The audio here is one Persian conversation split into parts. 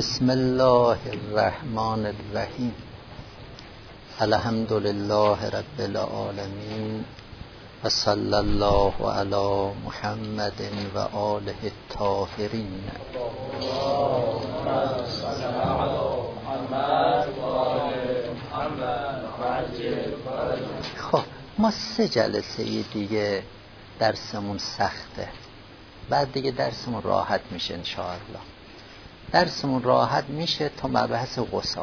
بسم الله الرحمن الرحیم. الحمد لله رب العالمین و صلی الله علی محمد و آله الطاهرین. خب ما 3 جلسه دیگه درسمون سخته، بعد دیگه درسمون راحت میشه انشاءالله. درسمون راحت میشه تا مبحث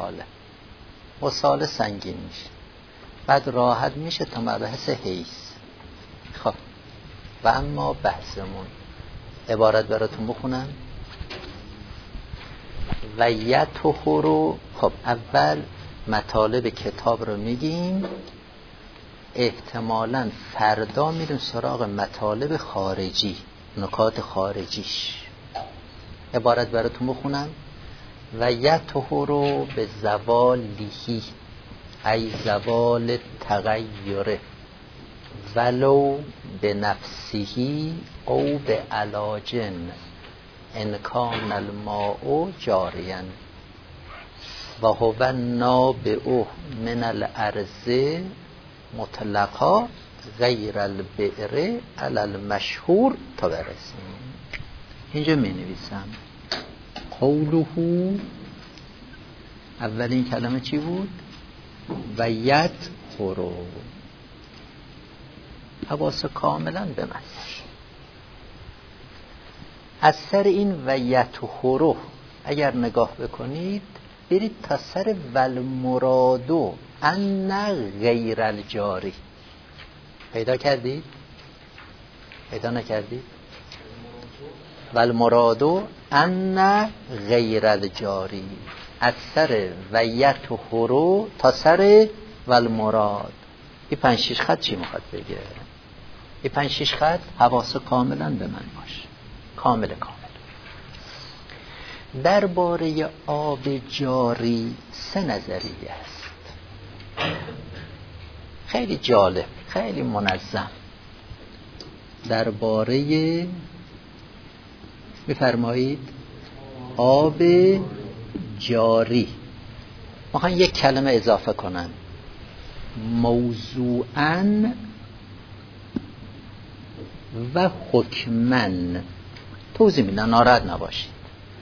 غساله سنگین میشه، بعد راحت میشه تا مبحث حیض. خب و اما بحثمون عبارت براتون بخونم. و یطهر. خب اول مطالب کتاب رو میگیم، احتمالاً فردا میریم سراغ مطالب خارجی، نکات خارجیش. عبارت براتون بخونم. و یطهر به زوالیهی ای زوال تغییره ولو به نفسهی او به علاجن انکان الماء جارین و هو نابع من الارض مطلقا غیر البئر علی المشهور تا برسیم. اینجا می نویسم قوله، اولین کلمه چی بود؟ و یطهر. حواس کاملا به من. از سر این و یطهر اگر نگاه بکنید برید تا سر والمرادو ان غیر الجاری. پیدا کردید؟ پیدا نکردید؟ والمرادو ان غیر الجاری. از سر و یطهر تا سر والمراد. این 5-6 خط چی میخواد بگه؟ این 5-6 خط حواس کاملا به من باش، کامل. درباره آب جاری 3 نظریه است، خیلی جالب، خیلی منظم. درباره بفرمایید آب جاری میخوان یک کلمه اضافه کنن، موضوعاً و حکماً. توضیح میدن، ناراحت نباشید.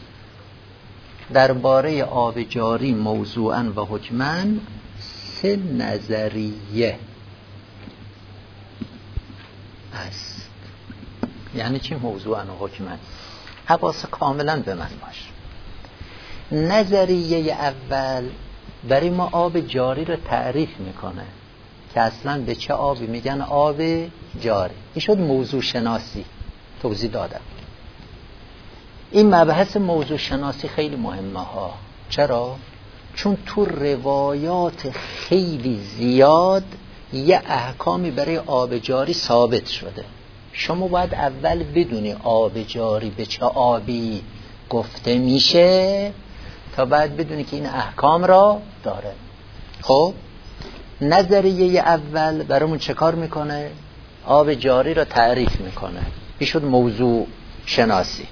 درباره آب جاری موضوعاً و حکماً 3 نظریه است. یعنی چی موضوعاً و حکماً؟ حواس کاملا به من باش. نظریه اول برای ما آب جاری رو تعریف میکنه که اصلا به چه آبی میگن آب جاری. این شد موضوع شناسی، توضیح دادم. این مبحث موضوع شناسی خیلی مهمه ها. چرا؟ چون تو روایات خیلی زیاد یه احکامی برای آب جاری ثابت شده. شما باید اول بدونی آب جاری به چه آبی گفته میشه تا بعد بدونی که این احکام را داره. خب نظریه اول برامون چه کار میکنه؟ آب جاری را تعریف میکنه. این شد موضوع شناسی.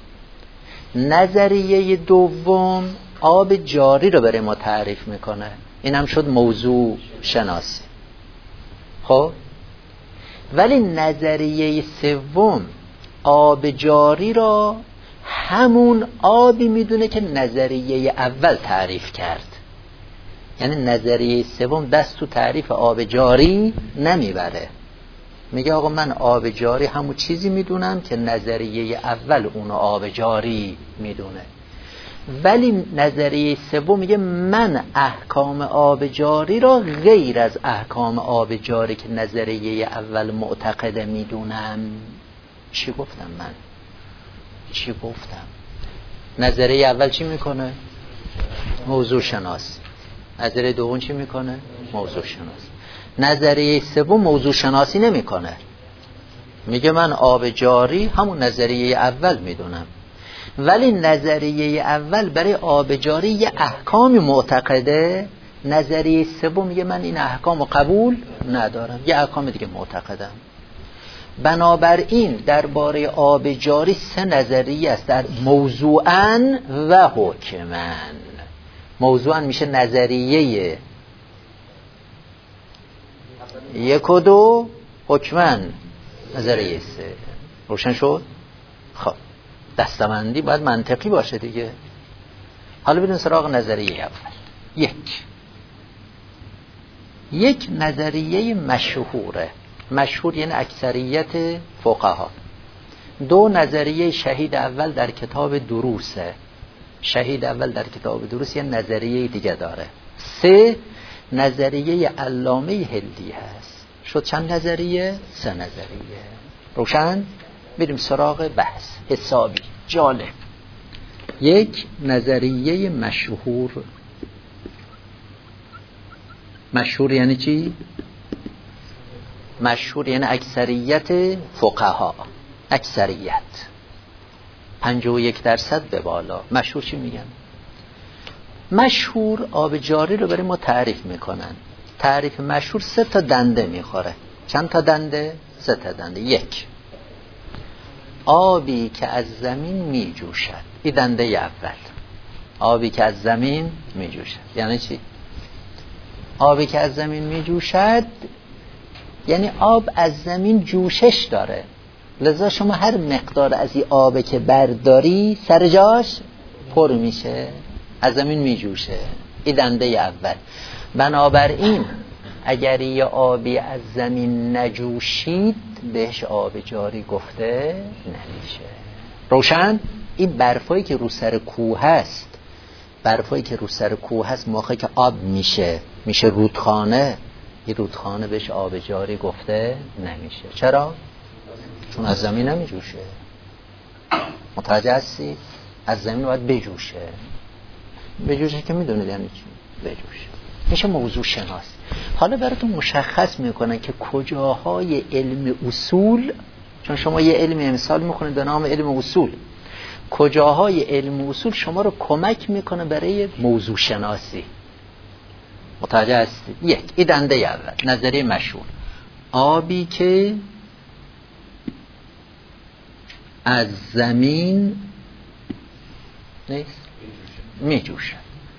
نظریه دوم آب جاری را برای ما تعریف میکنه. این هم شد موضوع شناسی. خب ولی نظریه سوم آب جاری را همون آبی میدونه که نظریه اول تعریف کرد. یعنی نظریه سوم دست تو تعریف آب جاری نمیبره، میگه آقا من آب جاری همون چیزی میدونم که نظریه اول اونو آب جاری میدونه. ولی نظریه سوم میگه من احکام آب جاری را غیر از احکام آب جاری که نظریه اول معتقده میدونم. چی گفتم من؟ چی گفتم؟ نظریه اول چی میکنه؟ موضوع شناس. نظریه دوم چی میکنه؟ موضوع شناس. نظریه سوم موضوع شناسی نمیکنه، میگه من آب جاری همون نظریه اول میدونم. ولی نظریه اول برای آب جاری یه احکامی معتقده، نظریه سوم میگه من این احکامو قبول ندارم، یه احکام دیگه معتقدم. بنابراین درباره آب جاری 3 نظریه است، در موضوعاً و حکماً. موضوعاً میشه نظریه 1 و 2، حکماً نظریه 3. روشن شد؟ خب دستبندی باید منطقی باشه دیگه. حالا بریم سراغ نظریه اول. یک نظریه مشهوره. مشهور یعنی اکثریت فقها. 2 نظریه شهید اول در کتاب دروسه. شهید اول در کتاب دروس یه نظریه دیگه داره. 3 نظریه علامه هندی هست. شد چند نظریه؟ 3 نظریه. روشن؟ بریم سراغ بحث حسابی جالب. 1 نظریه مشهور. مشهور یعنی چی؟ مشهور یعنی اکثریت فقها. اکثریت 51% به بالا. مشهور چی میگن؟ مشهور آب جاری رو برای ما تعریف میکنن. تعریف مشهور 3 تا دنده میخوره. چند تا دنده؟ 3 تا دنده. 1 آبی که از زمین میجوشد. این دنده اول. آبی که از زمین میجوشد یعنی چی؟ آبی که از زمین میجوشد یعنی آب از زمین جوشش داره، لذا شما هر مقدار از این آبی که برداری سر جاش پر میشه، از زمین میجوشه. این دنده اول. بنابراین اگر یه آبی از زمین نجوشید بهش آب جاری گفته نمیشه. روشن؟ این برفایی که رو سر کوه هست، برفایی که رو سر کوه هست موقعی که آب میشه رودخانه، این رودخانه بهش آب جاری گفته نمیشه. چرا؟ چون از زمین نمیجوشه. متوجه هستی؟ از زمین باید بجوشه که میدونید یعنی چی؟ بجوشه. میشه موضوع شناس. حالا براتون مشخص میکنن که کجاهای علم اصول، چون شما یه علم امثال میکنید به نام علم اصول، کجاهای علم اصول شما رو کمک میکنه برای موضوع شناسی. متوجه هستید؟ 1 این دنده اول. نظریه مشهور. آبی که از زمین نیست میجوشه.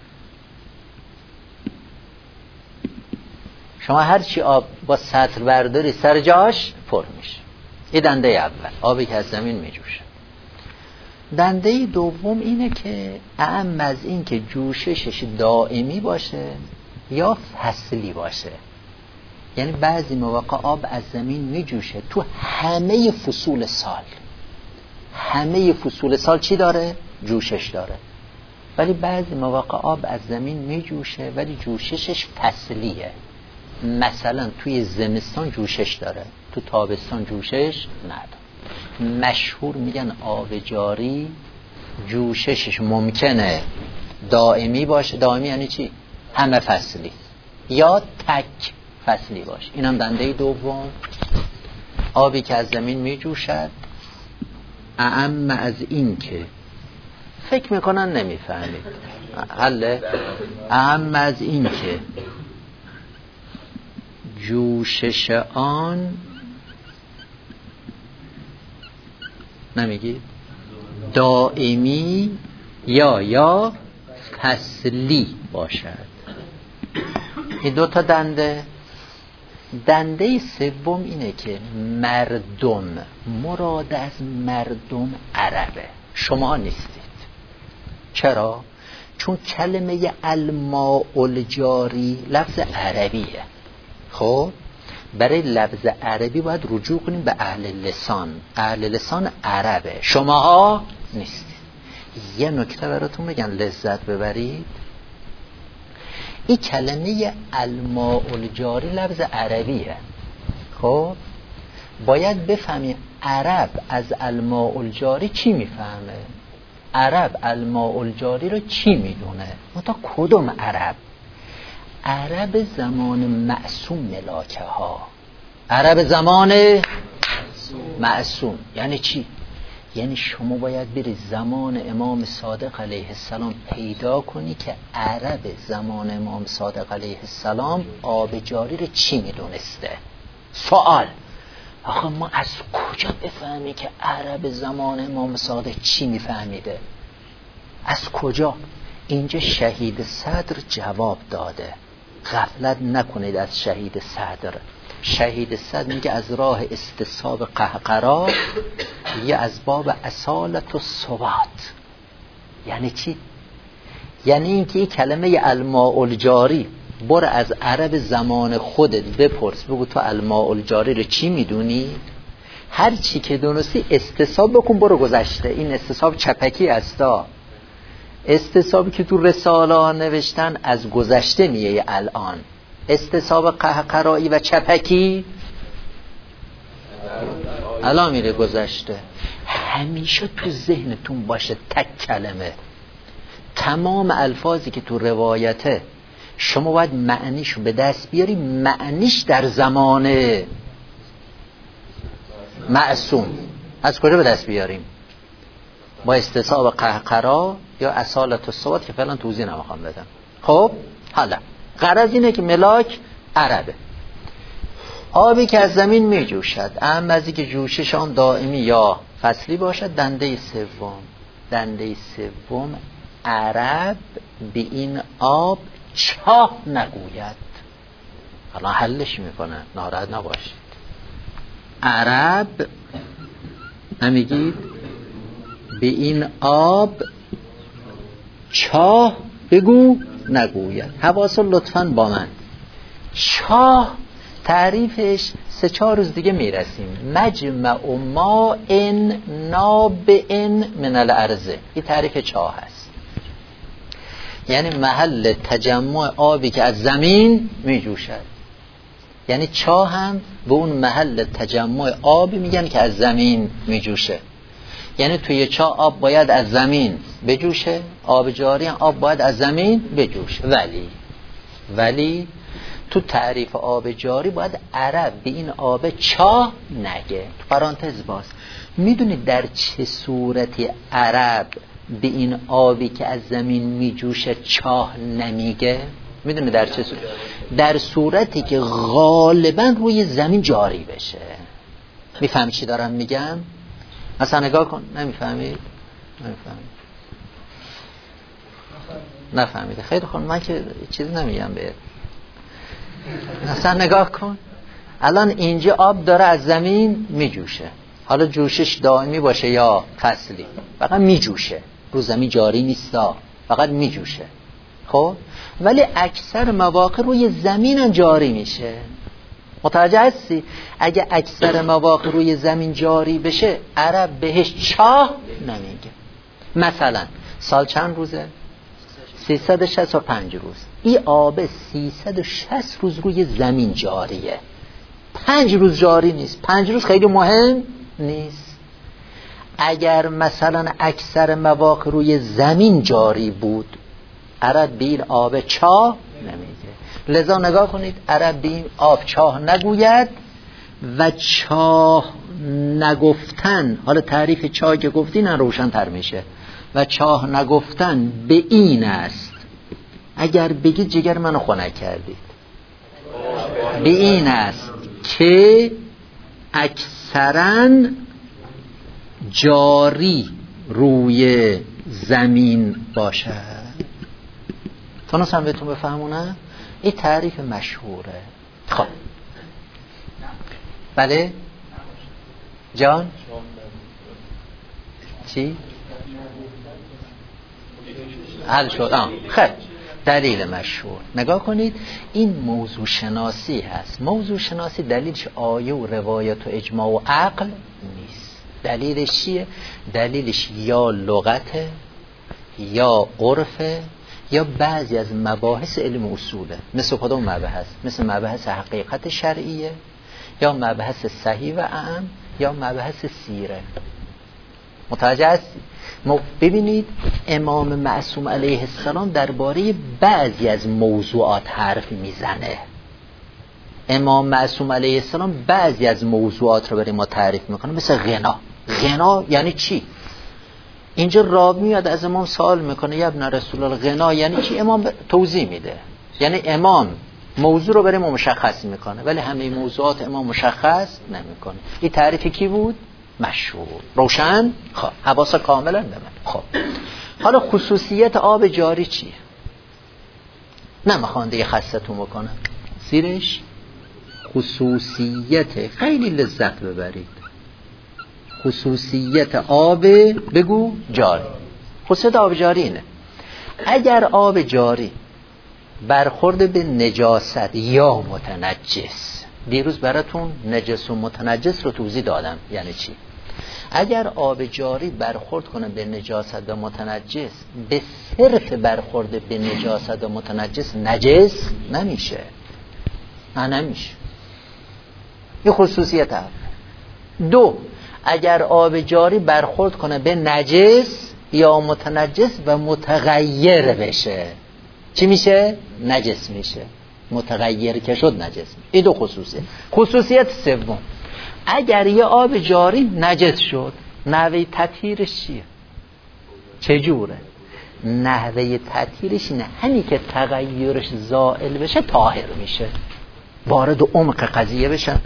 شما هر چی آب با سطل برداری سر جاش پر میشه. این دنده اول. آبی که از زمین میجوشه. دنده دوم اینه که اعم از این که جوششش دائمی باشه یا فصلی باشه. یعنی بعضی مواقع آب از زمین میجوشه تو همه فصول سال. همه فصول سال چی داره؟ جوشش داره. ولی بعضی مواقع آب از زمین میجوشه ولی جوششش فصلیه. مثلا توی زمستان جوشش داره، تو تابستان جوشش نداره. مشهور میگن آب جاری جوششش ممکنه دائمی باشه. دائمی یعنی چی؟ همه فصلی یا تک فصلی باشه. اینم دنده دوم. آبی که از زمین میجوشد اعم از این که فکر میکنن نمیفهمید حله. اعم از این که جوشش آن نمیگی دائمی یا فصلی باشد. این 2 تا دنده. دنده سوم اینه که مردم، مراد از مردم عربه، شما نیستید. چرا؟ چون کلمه الماء الجاری لفظ عربیه. خب برای لفظ عربی باید رجوع کنیم به اهل لسان. اهل لسان عربه، شماها نیستید. یه نکته براتون بگم لذت ببرید. این کلمه الماء الجاری لفظ عربیه. خب باید بفهمیم عرب از الماء الجاری چی میفهمه. عرب الماء الجاری رو چی میدونه؟ تا کدوم عرب؟ عرب زمان معصوم ملاکه ها. عرب زمان معصوم یعنی چی؟ یعنی شما باید بری زمان امام صادق علیه السلام پیدا کنی که عرب زمان امام صادق علیه السلام آب جاری رو چی میدونسته. سوال آخه ما از کجا بفهمی که عرب زمان امام صادق چی میفهمیده؟ از کجا؟ اینجا شهید صدر جواب داده. غفلت نکنید از شهید صدر. شهید صدر میگه از راه استصحاب قهقرا یا از باب اصالت و ثبات. یعنی چی؟ یعنی اینکه این کلمه الماء الجاری برو از عرب زمان خودت بپرس، بگو تو الماء الجاری رو چی میدونی؟ هر چی که دونستی استصحاب بکن، برو گذشته. این استصحاب چپکی هستا. استصحابی که تو رساله ها نوشتن از گذشته میه. الان استصحاب قهقرایی و چپکی الان میره گذشته. همیشه تو ذهنتون باشه تک کلمه. تمام الفاظی که تو روایته شما باید معنیشو به دست بیاری. معنیش در زمان معصوم از کجا به دست بیاریم؟ با استصحاب قهقرا یا اصالت و ثبات که فعلا توضیح نمیخوام بدم. خب حالا غرض اینه که ملاک عربه. آبی که از زمین می جوشد، اهم از اینکه جوشش آن دائمی یا فصلی باشد. دنده سوم عرب به این آب چاه نگوید. الان حلش میکنه، ناراحت نباشید. عرب نمیگید به این آب چاه بگو نگوید. حواس لطفاً با من. چاه تعریفش 3-4 روز دیگه میرسیم. مجمع ماء نابع من الارض، این تعریف چاه هست. یعنی محل تجمع آبی که از زمین میجوشد. یعنی چاه هم به اون محل تجمع آبی میگن که از زمین میجوشه. یعنی توی چاه آب باید از زمین بجوشه، آب جاری هم آب باید از زمین بجوشه. ولی تو تعریف آب جاری باید عرب به این آب چاه نگه. تو پرانتز باز، میدونید در چه صورتی عرب به این آبی که از زمین میجوشه چاه نمیگه؟ میدونید در چه صورت؟ در صورتی که غالبا روی زمین جاری بشه. میفهمی چی دارم میگم؟ مثلا نگاه کن. نمیفهمید؟ نفهمیده. خیلی خوب، من که چیزی نمیگم به. مثلا نگاه کن، الان اینجا آب داره از زمین میجوشه. حالا جوشش دائمی باشه یا فصلی، فقط میجوشه، رو زمین جاری نیستا، فقط میجوشه. خب ولی اکثر مواقع روی زمین هم جاری میشه. متوجه هستی؟ اگه اکثر مواقع روی زمین جاری بشه عرب بهش چاه نمیگه. مثلا سال چند روزه؟ 365 روز. این آب 360 روز روی زمین جاریه. 5 روز جاری نیست. 5 روز خیلی مهم نیست. اگر مثلا اکثر مواقع روی زمین جاری بود، عرب به این آب چاه نمیگه. لذا نگاه کنید، عرب به این آب چاه نگوید. و چاه نگفتن، حالا تعریف چاه که گفتین روشن تر میشه. و چاه نگفتن به این است، اگر بگید جگر منو خنک کردید، به این است که اکثراً جاری روی زمین باشد. تونستم بهتون بفهمونم؟ این تعریف مشهوره. خب بله جان چی؟ حل شد. خب دلیل مشهور نگاه کنید، این موضوع شناسی هست. موضوع شناسی دلیلش آیه و روایت و اجماع و عقل نیست. دلیلش چیه؟ دلیلش یا لغته، یا عرفه، یا بعضی از مباحث علم اصوله. مثل کدوم مبحث؟ مثل مبحث حقیقت شرعیه، یا مبحث صحیح و اعم، یا مبحث سیره. متوجه هستی؟ ببینید امام معصوم علیه السلام درباره بعضی از موضوعات حرف میزنه. امام معصوم علیه السلام بعضی از موضوعات رو برای ما تعریف میکنه، مثل غنا. غنا یعنی چی؟ اینجا راوی میاد از امام سوال میکنه یا ابن رسول الله غنا یعنی چی؟ امام توضیح میده. یعنی امام موضوع رو برای ما مشخص میکنه، ولی همه موضوعات ما مشخص نمیکنه. این تعریف کی بود؟ مشهور. روشن؟ خب حواس کاملا به من. خب حالا خصوصیت آب جاری چیه؟ نمیخوام دیگه خستتون بکنم. زیرش خصوصیت، خیلی لذت ببرید. خصوصیت آب بگو جاری. خصوصیت آب جاری اینه: اگر آب جاری برخورد به نجاست یا متنجس، دیروز براتون نجس و متنجس رو توضیح دادم یعنی چی. اگر آب جاری برخورد کنه به نجاست و متنجس، به صرف برخورد به نجاست و متنجس نجس نمیشه. نمیشه. این خصوصیت اول. دو، اگر آب جاری برخورد کنه به نجس یا متنجس و متغیر بشه، چی میشه؟ نجس میشه. متغیر که شد نجس میشه. این دو خصوصیت. خصوصیت سوم، اگر یه آب جاری نجس شد، نحوه تطهیرش چیه؟ چجوره؟ نحوه تطهیرش اینه همین که تغییرش زائل بشه طاهر میشه. وارد عمق قضیه بشن.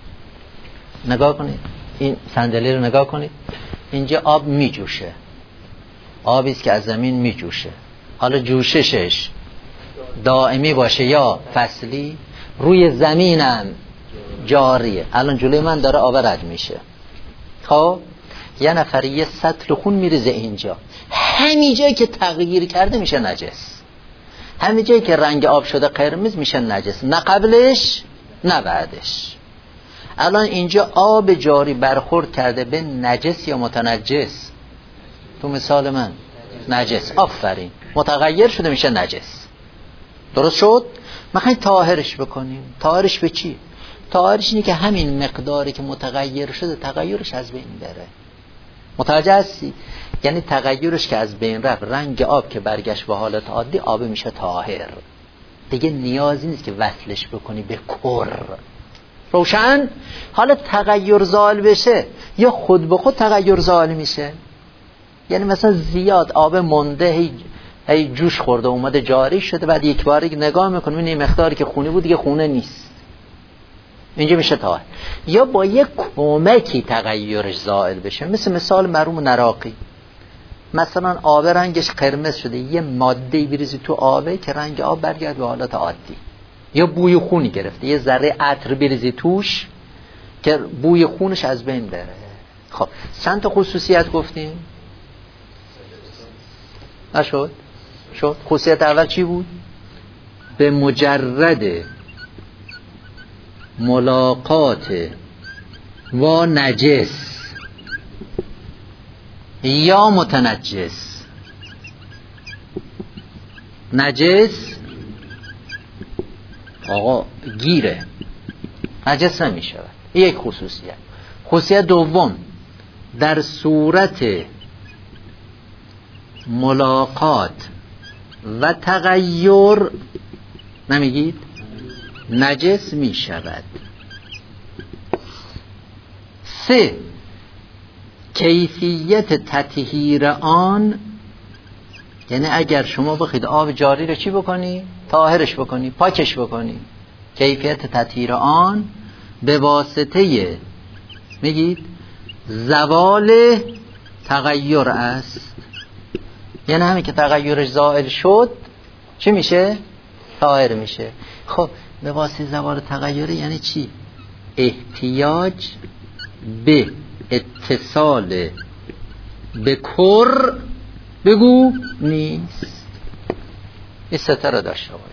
نگاه کنید این صندلی رو نگاه کنید. اینجا آب میجوشه، آبی است که از زمین میجوشه. حالا جوششش دائمی باشه یا فصلی، روی زمینم جاریه. الان جلوی من داره آب رد میشه. خب یه نفر یه سطل خون میریزه اینجا، همین جایی که تغییر کرده میشه نجس. همین جایی که رنگ آب شده قرمز میشه نجس، نه قبلش نه بعدش. الان اینجا آب جاری برخورد کرده به نجس یا متنجس؟ تو مثال من نجس. آفرین، متغیر شده میشه نجس. درست شد؟ میخوایم طاهرش بکنیم. طاهرش به چی؟ طاهرش اینه که همین مقداری که متغیر شده تغییرش از بین بره. متوجه هستی؟ یعنی تغییرش که از بین رفت، رنگ آب که برگشت به حالت عادی، آب میشه طاهر. دیگه نیازی نیست که وصلش بکنی به کر. روشن؟ حالا تغییر زائل بشه یا خود به خود تغییر زائل میشه. یعنی مثلا زیاد آب مونده، هی جوش خورده اومده جاری شده، بعد یک بار نگاه میکنیم این مقداری که خونی بود دیگه خونه نیست، اینجا میشه طاهر. یا با یک کمکی تغییرش زائل بشه، مثال مرحوم نراقی. مثلا آب رنگش قرمز شده، یه ماده بریزی تو آبه که رنگ آب برگرد به حالت عادی. یا بوی خونی گرفته، یه ذره عطر بریزی توش که بوی خونش از بین بره. خب چند تا خصوصیت گفتیم؟ نشد؟ شد. خصوصیت اول چی بود؟ به مجرد ملاقات و نجس یا متنجس، نجس آقا گیره، نجس نمی شود. یک خصوصیت. خصوصیت دوم، در صورت ملاقات و تغییر نمیگید نجس می شود. 3. کیفیت تطهیر آن، یعنی اگر شما بخواید آب جاری رو چی بکنی؟ طاهرش بکنی، پاکش بکنی. کیفیت تطهیر آن به واسطه میگید زوال تغییر است. یعنی همین که تغییرش زائل شد چی میشه؟ طاهر میشه. خب به واسطه زوال تغییر یعنی چی؟ احتیاج به اتصال به کر بگو نیست. این سته رو داشته باش.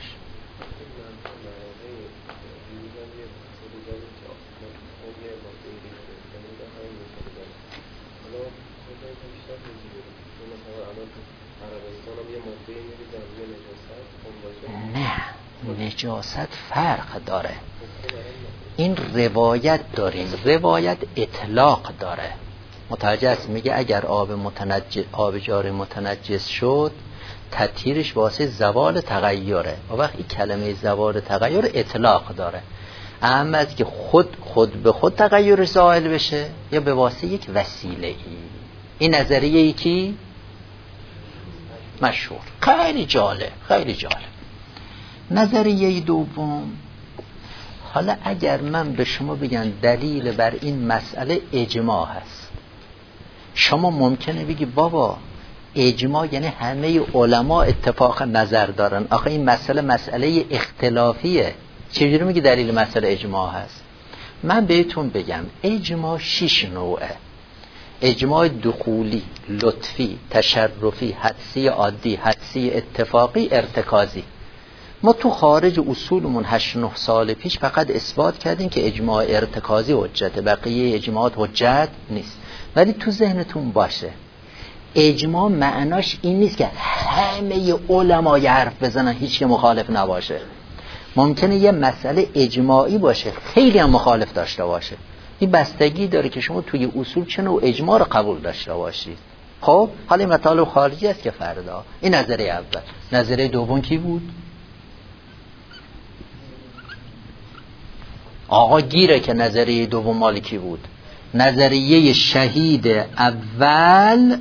نه، نجاست فرق داره. این روایت داریم، روایت اطلاق داره. متوجه است؟ میگه اگر آب جاری متنجس شد تطهیرش واسه زوال تغییره. و وقتی کلمه زوال تغییر اطلاق داره، اما از که خود به خود تغییرش زائل بشه یا به واسه یک وسیله ای. این نظریه ای کی؟ مشهور. خیلی جالب، خیلی جالب. نظریه دوم، حالا اگر من به شما بگم دلیل بر این مسئله اجماع هست، شما ممکنه بگی بابا اجماع یعنی همه علما اتفاق نظر دارن، آخه این مسئله اختلافیه، چجوری میگی دلیل مسئله اجماع هست؟ من بهتون بگم اجماع 6 نوعه: اجماع دخولی، لطفی، تشرفی، حدسی عادی، حدسی اتفاقی، ارتکازی. ما تو خارج اصولمون 8-9 سال پیش فقط اثبات کردیم که اجماع ارتکازی حجته، بقیه اجماعات حجت نیست. ولی تو ذهنتون باشه اجماع معناش این نیست که همه علما حرف بزنن هیچ که مخالف نباشه. ممکنه یه مسئله اجماعی باشه خیلی هم مخالف داشته باشه، این بستگی داره که شما توی اصول چه نوع اجماع رو قبول داشته باشید. خب حالا این مطالب خارجی است که فردا. این نظریه اول. نظریه دوم کی بود؟ آقا گیره که نظریه دوم مال کی بود؟ نظریه شهید اول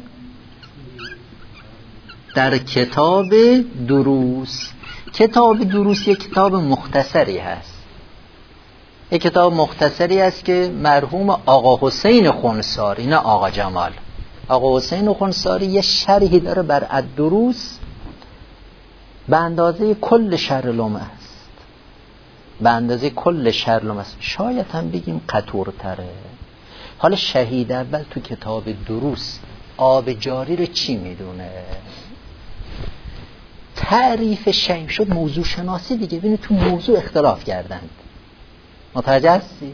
در کتاب دروس. کتاب دروس یک کتاب مختصری هست، یک کتاب مختصری است که مرحوم آقا حسین خنساری، نه آقا جمال، آقا حسین خنساری یه شرحی داره بر الدروس به اندازه کل شرح لمعه است، به اندازه کل شرح لمعه است، شاید هم بگیم قطورتره. حالا شهید اول تو کتاب دروس آب جاری رو چی میدونه؟ تعریف شیء شد موضوع شناسی دیگه. ببینید تو موضوع اختلاف کردند، متوجه هستی؟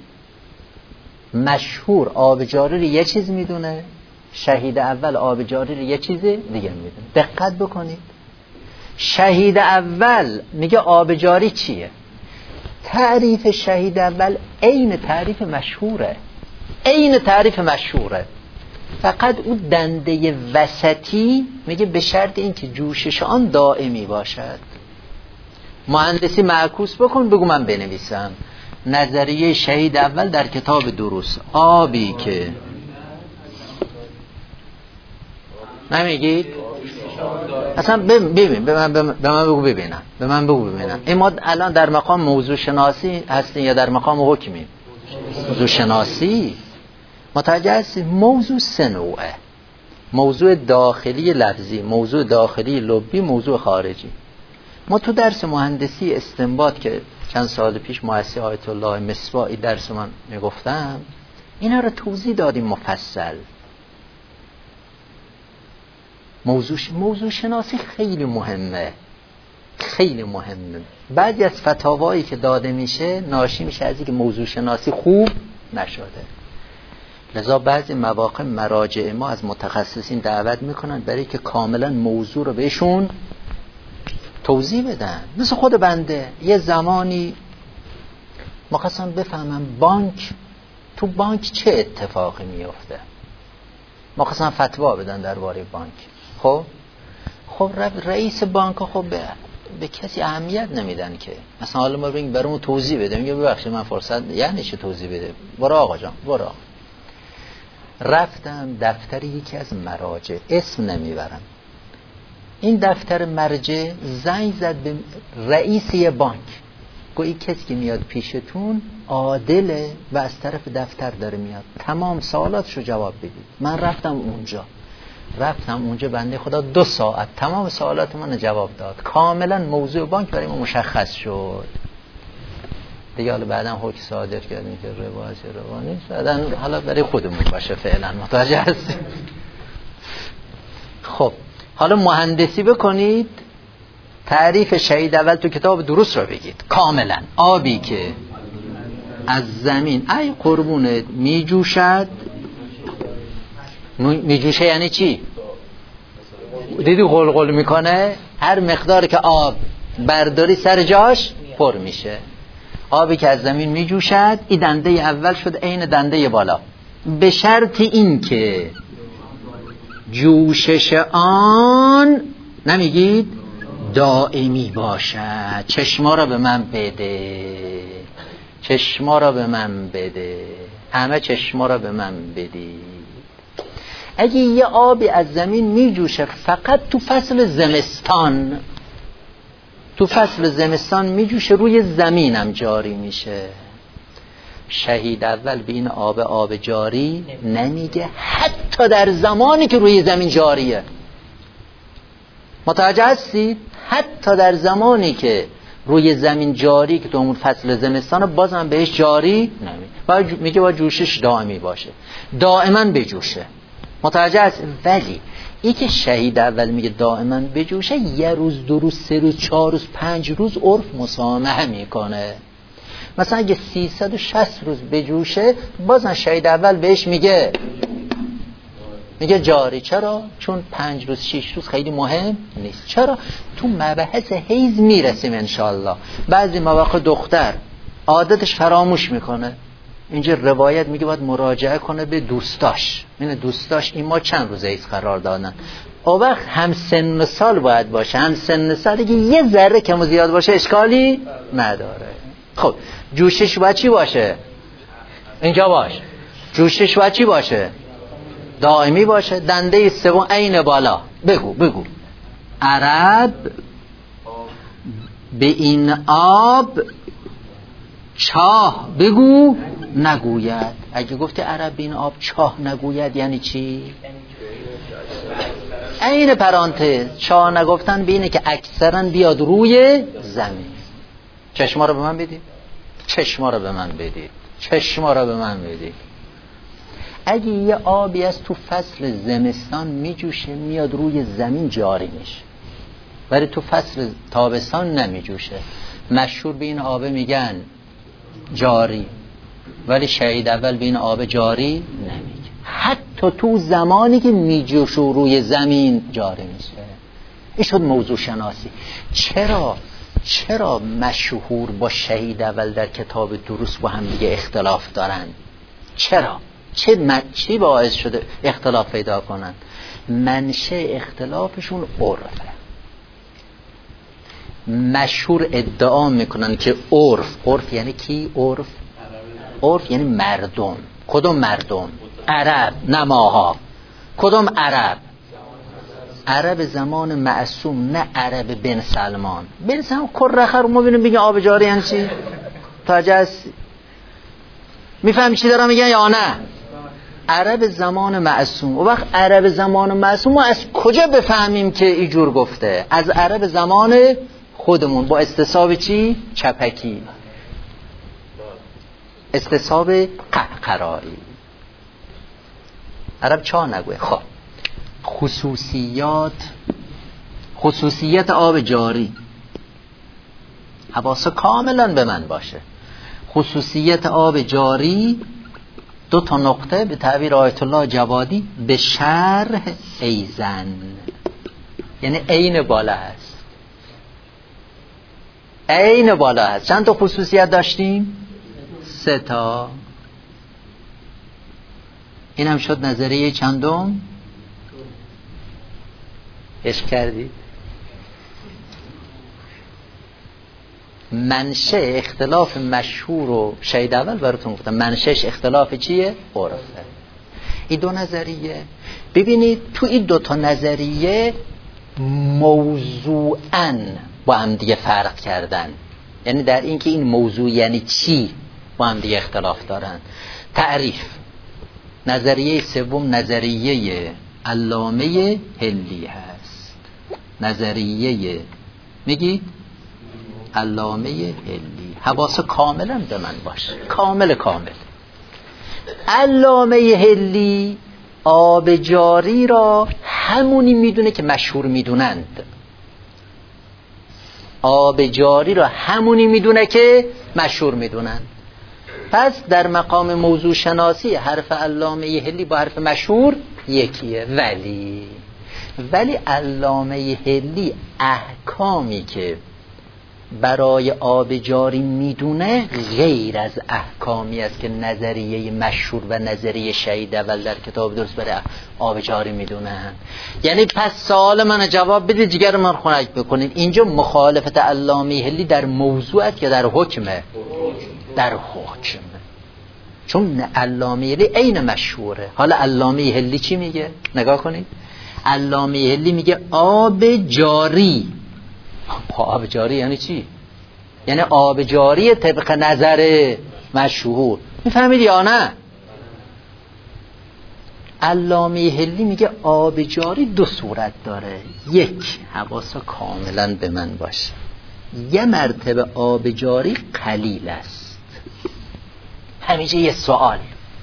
مشهور آب جاری رو یه چیز میدونه، شهید اول آب جاری رو یه چیز دیگه میدونه. دقت بکنید، شهید اول میگه آب جاری چیه، تعریف شهید اول عین تعریف مشهوره، عین تعریف مشهوره، فقط اون دنده وسطی میگه به شرط اینکه جوشش آن دائمی باشد. مهندسی معکوس بکن بگو من بنویسم. نظریه شهید اول در کتاب دروس، آبی که نمیگید اصلا ببین به من بگو ببینم، به من بگو ببینم این ما الان در مقام موضوع شناسی هستیم یا در مقام حکمیم؟ موضوع شناسی. متوجه هستید؟ موضوع 3 نوعه: موضوع داخلی لفظی، موضوع داخلی لبی، موضوع خارجی. ما تو درس مهندسی استنباط که چند سال پیش مؤسسه آیت الله مصباحی درس من میگفتم، اینا رو توضیح دادیم مفصل. موضوع شناسی خیلی مهمه، خیلی مهمه. بعضی از فتاوایی که داده میشه ناشی میشه از اینکه موضوع شناسی خوب نشده. لذا بعضی مواقع مراجع ما از متخصصین دعوت میکنن برای که کاملا موضوع رو بهشون توضیح بدن. مثل خود بنده یه زمانی مخواستم بفهمم تو بانک چه اتفاقی میفته، مخواستم فتوا بدن درباره بانک. خب رئیس بانک خب به کسی اهمیت نمیدن که مثلا حالا ما بگیم برامون توضیح بده، میگه ببخشید من فرصت یعنی چه توضیح بده، برو آقا جان برو. رفتم دفتر یکی از مراجع، اسم نمیبرم، این دفتر مرجع زنگ زد به رئیس یه بانک، گویی کسی که میاد پیشتون عادله و از طرف دفتر داره میاد، تمام سوالاتشو جواب بدید. من رفتم اونجا بنده خدا 2 ساعت تمام سوالات من جواب داد، کاملا موضوع بانک برای ما مشخص شد دیگه. حالا بعداً حکم صادر کردیم که روانی بعداً حالا برای خودمون باشه فعلا، متوجه هستیم؟ خب حالا مهندسی بکنید، تعریف شهید اول تو کتاب دروس رو بگید کاملا. آبی که از زمین ای قربونت میجوشد. میجوشه یعنی چی؟ دیدی غلغل میکنه، هر مقدار که آب برداری سر جاش پر میشه. آبی که از زمین میجوشد، این دنده اول شد عین دنده بالا، به شرط این که جوشش آن نمیگید دائمی باشد. چشما را به من بده، چشما را به من بده، همه چشما را به من بدید. اگه یه آبی از زمین میجوشه فقط تو فصل زمستان، تو فصل زمستان میجوشه، روی زمینم جاری میشه. شهید اول به این آب جاری نمیگه، حتی در زمانی که روی زمین جاریه. متوجه هستی؟ حتی در زمانی که روی زمین جاری که تو اون فصل زمستان بازم بهش جاری نمیگه، میگه باید جوشش دائمی باشه، دائما بجوشه. متوجه هست؟ ولی ای که شهید اول میگه دائما بجوشه، یه روز، 2 روز، 3 روز، 4 روز، 5 روز عرف مسامحه میکنه. مثلا اگه 360 روز بجوشه، بازم شهید اول بهش میگه جاری. چرا؟ چون 5 روز 6 روز خیلی مهم نیست. چرا؟ تو مبحث حیض میرسیم انشالله. بعضی مواقع دختر عادتش فراموش میکنه، اینجا روایت میگه باید مراجعه کنه به دوستاش، این دوستاش این ما چند روز حیض قرار دادن. او وقت هم سن سال باید باشه، هم سن سال دیگه یه ذره کم و زیاد باشه اشکالی نداره. خب جوشش باید چی باشه؟ اینجا باش. جوشش باید چی باشه؟ دائمی باشه. دنده سوم عین بالا. بگو عرب به این آب چاه بگو نگوید. اگه گفتی عرب به این آب چاه نگوید یعنی چی؟ عین پرانتز چاه نگفتن به اینه که اکثرا بیاد روی زمین. چشما رو به من بدید. اگه یه آبی از تو فصل زمستان میجوشه میاد روی زمین جاری میشه، ولی تو فصل تابستان نمیجوشه، مشهور به این آب میگن جاری، ولی شهید اول به این آب جاری نمیگه. حتی تو زمانی که میجوشه روی زمین جاری میشه. این شد موضوع شناسی. چرا مشهور با شهید اول در کتاب دروس با هم دیگه اختلاف دارن؟ چرا؟ چی باعث شده اختلاف پیدا کنن؟ منشأ اختلافشون عرفه. مشهور ادعا میکنن که عرف یعنی کی؟ عرف یعنی مردم. کدوم مردم؟ عرب، نه ماها. کدوم عرب؟ عرب زمان معصوم، نه عرب بن سلمان. بن سلمان کرخر ما ببینیم بگه آب جاری یعنی چی؟ میفهمی چی دارم میگن یا نه؟ عرب زمان معصوم. و وقت عرب زمان معصوم ما از کجا بفهمیم که اینجور گفته؟ از عرب زمان خودمون با استصحاب چی؟ چپکی، استصحاب قهقرایی. عرب چا نگوه. خب خصوصیت آب جاری، حواس کاملا به من باشه. خصوصیت آب جاری 2 نقطه به تعبیر آیت الله جوادی به شرح ایزن، یعنی عین بالا هست. چند تا خصوصیت داشتیم؟ 3 تا. اینم شد نظریه چندم؟ عشق کردی؟ منشأ اختلاف مشهور و شهید اول براتون گفتم. منشأش اختلاف چیه؟ عرفه. این 2 نظریه. ببینید تو این 2 نظریه موضوعاً با هم دیگه فرق کردن، یعنی در این که این موضوع یعنی چی با هم دیگه اختلاف دارن. تعریف. نظریه سوم نظریه علامه هلی هست. نظریه میگی علامه هلی. حواس کاملا به من باشه، کامل. علامه هلی آب جاری را همونی میدونه که مشهور میدونند. پس در مقام موضوع شناسی حرف علامه هلی با حرف مشهور یکیه. ولی علامه هلی احکامی که برای آب جاری میدونه غیر از احکامی است که نظریه مشهور و نظریه شهید اول در کتاب درست برای آب جاری میدونن. یعنی پس سوال من جواب بدید، جگر من خنک بکنید. اینجا مخالفت علامه هلی در موضوع است یا در حکمه؟ در حکم. چون علامه هلی عین مشهوره. حالا علامه هلی چی میگه؟ نگاه کنید. علامه هلی میگه آب جاری. آب جاری یعنی چی؟ یعنی آب جاری طبق نظر مشهور. میفهمید یا نه؟ علامه حلی میگه آب جاری دو صورت داره. یک، حواسا کاملا به من باشه، یه مرتبه آب جاری قلیل است. همیشه یه سوال،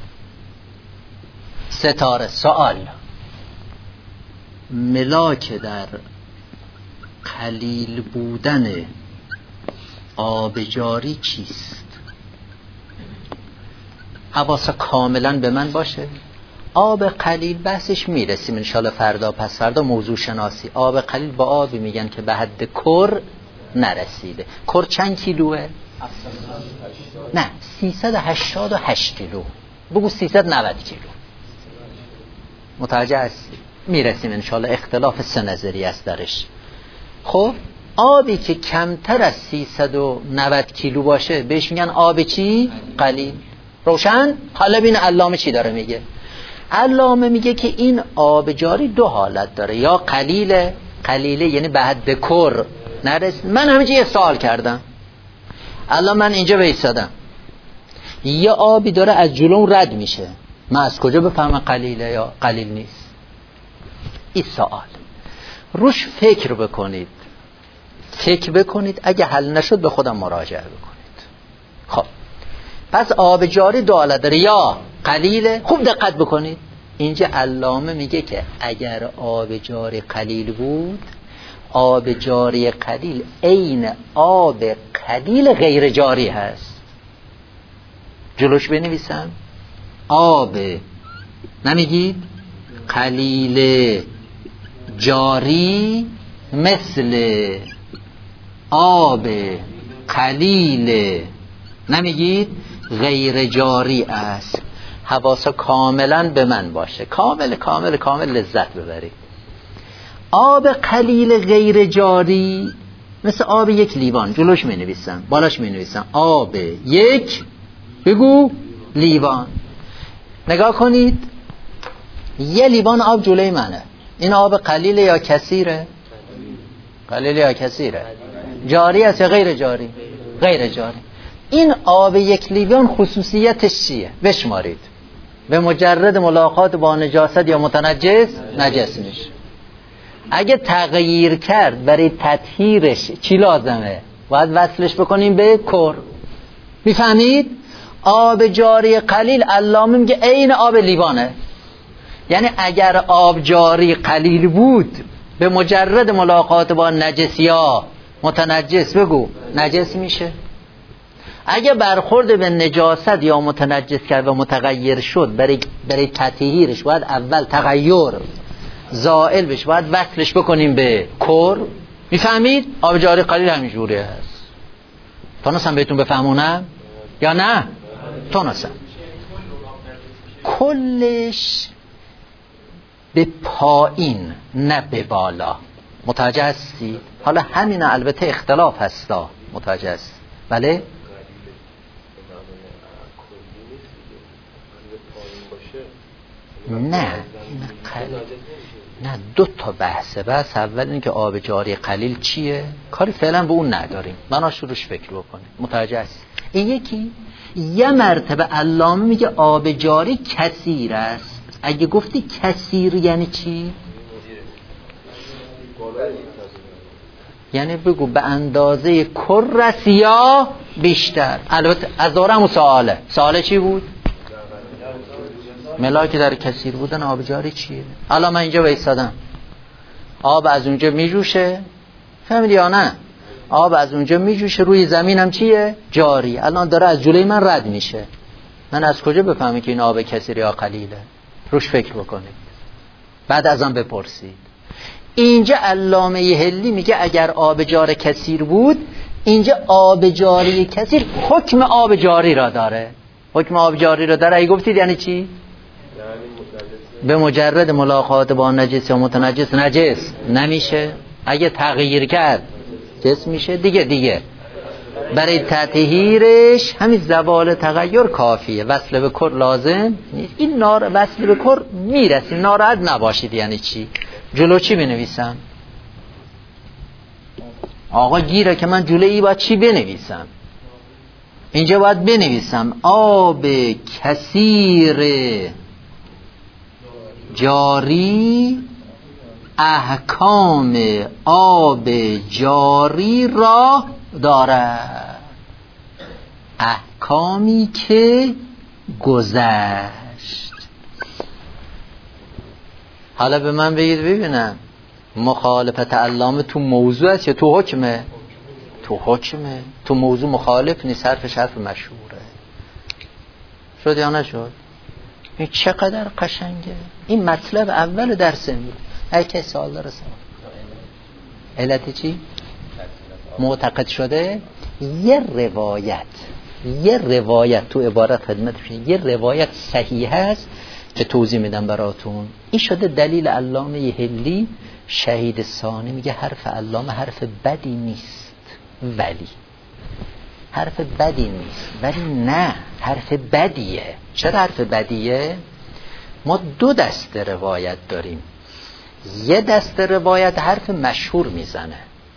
ستاره سوال، ملاک در قلیل بودن آب جاری چیست؟ حواسا کاملا به من باشه. آب قلیل بحثش میرسیم انشالله فردا پس فردا، موضوع شناسی. آب قلیل با آبی میگن که به حد کر نرسیده. کر چند کیلوه؟ نه 388 کیلو، بگو 390 کیلو. متوجه هستی؟ میرسیم انشالله، اختلاف سه نظری است درش. خب آبی که کمتر از 390 کیلو باشه بهش میگن آب چی؟ قلیل. روشن؟ حالا ببین علامه چی داره میگه. علامه میگه که این آب جاری دو حالت داره، یا قلیله، قلیله یعنی به حد کر نرسید. من همینجا یه سوال کردم، الان من اینجا بایستادم، یه آبی داره از جلوم رد میشه، من از کجا بفهمم قلیله یا قلیل نیست؟ این سوال روش فکر بکنید، فکر بکنید، اگه حل نشد به خودم مراجعه بکنید. خب پس آب جاری دو حالت داره، یا قلیله. خوب دقت بکنید، اینجا علامه میگه که اگر آب جاری قلیل بود، آب جاری قلیل عین آب قلیل غیر جاری هست. جلوش بنویسم، آب نمیگید قلیل جاری مثل آب قلیل نمیگید غیر جاری است. حواسا کاملا به من باشه، کامل لذت ببرید. آب قلیل غیر جاری مثل آب یک لیوان. جلوش می نویسم، بالاش می نویسم آب یک، بگو لیوان. نگاه کنید، یه لیوان آب جلوی منه، این آب قلیل یا کثیره؟ قلیل یا کثیره؟ جاری است یا غیر جاری؟ غیر جاری. این آب یک لیوان خصوصیتش چیه؟ بشمارید. به مجرد ملاقات با نجاست یا متنجس نجس میشه. اگه تغییر کرد برای تطهیرش چی لازمه؟ باید وصلش بکنیم به کر. میفهمید؟ آب جاری قلیل علامه میگه عین آب لیوانه. یعنی اگر آب جاری قلیل بود، به مجرد ملاقات با نجس یا متنجس بگو نجس میشه. اگه برخورد به نجاست یا متنجس کرد و متغیر شد، برای تطهیرش باید اول تغییر زائل بشه، باید وصلش بکنیم به کر. میفهمید؟ آب جاری قلیل همین جوری هست. تونستم بهتون بفهمونم یا نه؟ تونستم. کلش به پایین نه به بالا. متوجه هستی؟ حالا همین البته اختلاف هستا، متوجه هستی؟ بله؟ نه دو تا بحثه. بحث اول این که آب جاری قلیل چیه، کاری فعلا به اون نداریم، بناش روش فکر بکنیم. متوجه هست؟ این یکی. یه مرتبه علامه میگه آب جاری کثیر است. اگه گفتی کثیر یعنی چی؟ یعنی بگو به اندازه کرس یا بیشتر. البته از دارم سواله چی بود؟ ملاک در کثیر بودن آب جاری چیه؟ الان من اینجا بایستادم، آب از اونجا میجوشه، فهمیدی یا نه؟ آب از اونجا میجوشه، روی زمینم چیه؟ جاری. الان داره از جلوی من رد میشه، من از کجا بفهمم که این آب کثیر یا قلیله؟ روش فکر بکنید، بعد از آن بپرسید. اینجا علامه حلی میگه اگر آب جاری کثیر بود، اینجا آب جاری کثیر حکم آب جاری را داره. حکم آب جاری را داره. اگه گفتید یعنی چی؟ به مجرد ملاقات با نجس یا متنجس نجس نمیشه، اگه تغییر کرد جس میشه دیگه. برای تطهیرش همین زوال تغییر کافیه، وصل به کر لازم نیست. این وصل به کر میرسیم، ناراحت نباشید. یعنی چی؟ جلو چی بنویسم؟ آقا گیره که من جلویی باید چی بنویسم؟ اینجا باید بنویسم آب کثیر جاری احکام آب جاری را دارد. احکامی که گذشت. حالا به من بگید ببینم مخالفت علامه تو موضوع است یا تو حکمه؟ تو حکمه. تو موضوع مخالف نیست، حرفش حرف مشهوره. شد یا نشد؟ این چقدر قشنگه. این مطلب اول درس امروز. هر کسی سوال داره سوال. علت چی؟ معتقد شده یه روایت تو عبارت خدمتش، یه روایت صحیح هست که توضیح میدم براتون. این شده دلیل علامه هلی شهید ثانی میگه حرف علامه حرف بدی نیست، ولی حرف بدی نیست، ولی نه حرف بدیه. چرا حرف بدیه؟ ما دو دسته روایت داریم. یه دسته روایت حرف مشهور میزنه،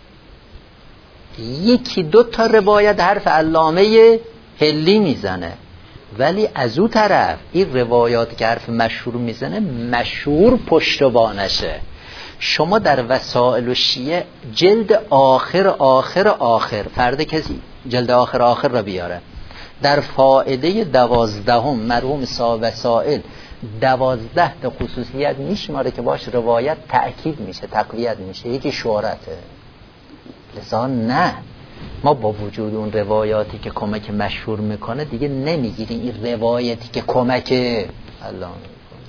یکی دو تا روایت حرف علامه هلی میزنه. ولی از او طرف این روایات که حرف مشهور میزنه مشهور پشتوانشه. شما در وسائل و شیعه جلد آخر فرد کسی جلد آخر را بیاره، در فائده 12 مرحوم صاحب وسائل 12 تا خصوصیت میشماره که باش روایت تأکید میشه، تقویت میشه. یکی شهرته. لذا نه، ما با وجود اون روایاتی که کمک مشهور میکنه دیگه نمیگیریم این روایتی که کمک الله میکنه.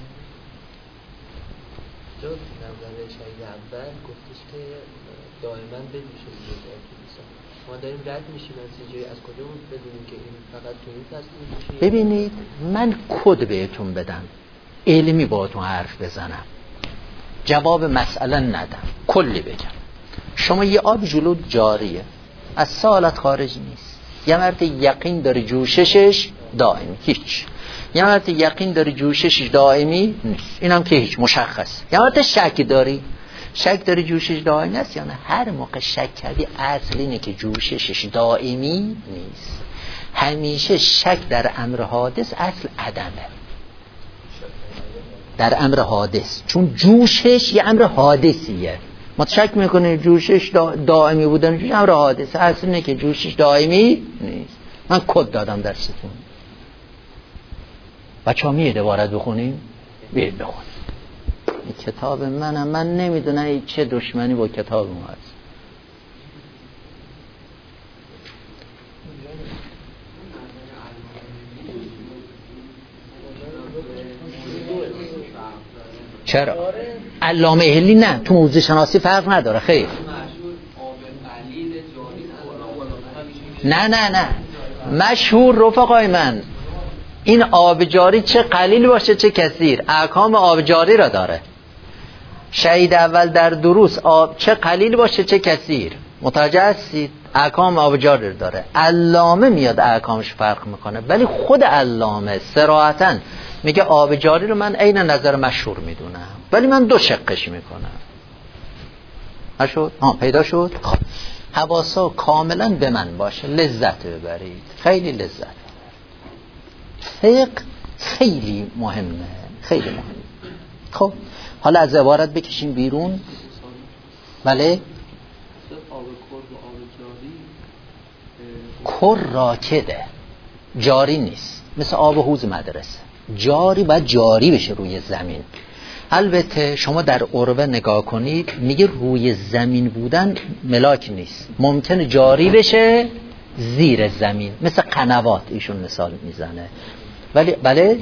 جو نظر شهید اول گفتش که دائما بدوشه دیگه. ما داریم رد میشیم از کجا بدونیم که این فقط تو این فصل میشه؟ ببینید من کد بهتون بدم، علمی باهاتون حرف بزنم، جواب مسئله ندم، کلی بگم. شما یه آب جلو جاریه، از سالت خارج نیست. یه مرد یقین داره جوششش دائمی، هیچ. یه مرد یقین داره جوششش دائمی نیست، اینم که هیچ، مشخص. یه مرد شک داری جوشش دائمی است یا نه. هر موقع شک کردی اصل اینه که جوششش دائمی نیست. همیشه شک در امر حادث اصل عدمه، در امر حادث، چون جوشش یه امر حادثیه. ما شک میکنه جوشش دائمی بودن، جوشش امر حادثه، اصل اینه که جوشش دائمی نیست. من کد دادم درستون. بچه ها میه دوباره بخونیم؟ بیاید بخونیم. این کتاب منم، من نمیدونم چه دشمنی با کتاب ما هست. چرا؟ علامه هلی نه، تو موضوع شناسی فرق نداره. خیر نه مشهور رفقای من، این آب جاری چه قلیل باشه چه کثیر احکام آب جاری را داره. شهید اول در دروس چه قلیل باشه چه کثیر، متوجه هستید؟ احکام آب جاری را داره. علامه میاد احکامش فرق میکنه، ولی خود علامه صراحتاً میگه آب جاری رو من عین نظر مشهور میدونم، ولی من دو شقش میکنم. نشد؟ پیدا شد؟ خب حواسا کاملا به من باشه، لذت ببرید، خیلی لذت. فقه خیلی مهمه، خیلی مهمه. خب حالا از عبارت بکشیم بیرون. بله؟ کر راکده، جاری نیست، مثل آب حوض مدرسه. جاری باید جاری بشه روی زمین. البته شما در عروه نگاه کنید میگه روی زمین بودن ملاک نیست، ممکنه جاری بشه زیر زمین، مثل قنوات ایشون مثال میزنه. ولی بله